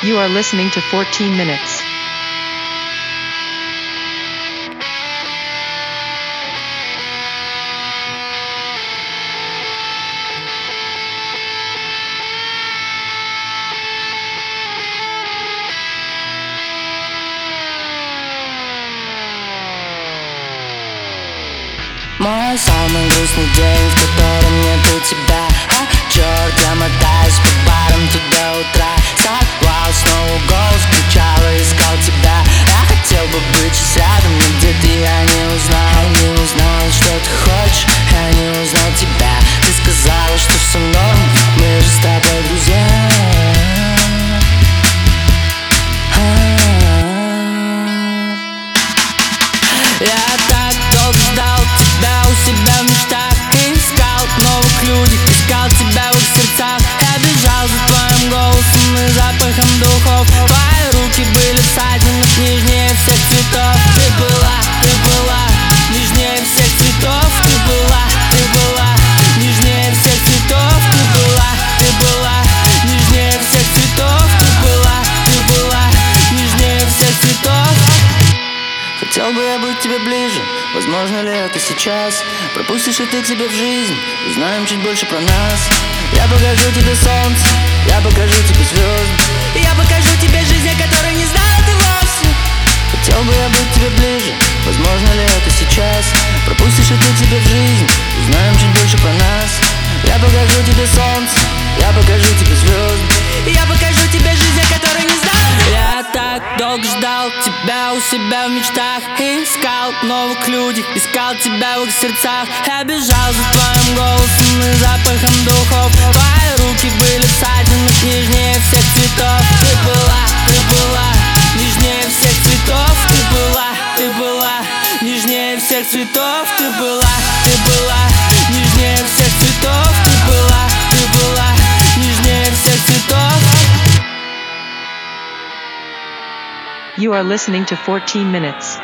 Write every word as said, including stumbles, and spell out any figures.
You are listening to fourteen minutes. Мой самый грустный день, в котором нету тебя. А, черт, я мотаюсь по барам тут до утра. Сорвал снова голос, кричал и искал тебя. Я хотел бы быть сейчас рядом, но где ты, я не узнал. Я не узнал, что ты хочешь, я не узнал тебя. Ты сказала, что все норм, мы же с тобой друзья. Я так долго ждал тебя у себя в мечтах. Искал новых людей, искал тебя в их сердцах. Я бежал за твоим голосом и запахом духов. Твои руки были в садинах, нежнее всех цветов. Ты была, ты была, нежнее всех цветов. Ты была, ты была, нежнее всех цветов. Ты была, ты была, нежнее всех цветов. Ты была, ты была, нежнее всех цветов. Хотел бы я быть тебе ближе, возможно ли это сейчас? Пропустишь ли ты к себе в жизнь, узнаем чуть больше про нас. Я покажу тебе солнце, я покажу тебе звезды, и я покажу тебе жизнь, о которой не знала ты вовсе. Хотел бы я быть тебе ближе, возможно ли это сейчас? Пропустишь ли ты к себе в жизнь, узнаем чуть больше про нас. Я покажу тебе солнце, я покажу тебе звезды, и я покажу тебе жизнь, о которой не знала. Я так долго ждал тебя у себя в мечтах. Искал новых людей, искал тебя в их сердцах. Я бежал за твоим голосом и запахом духов. Твои руки были в садинах, нежнее всех цветов. Ты была, ты была, нежнее всех цветов. Ты была, ты была, нежнее всех цветов. Ты была, ты была, нежнее всех цветов. Ты была, ты была, нежнее всех цветов. You are listening to fourteen minutes.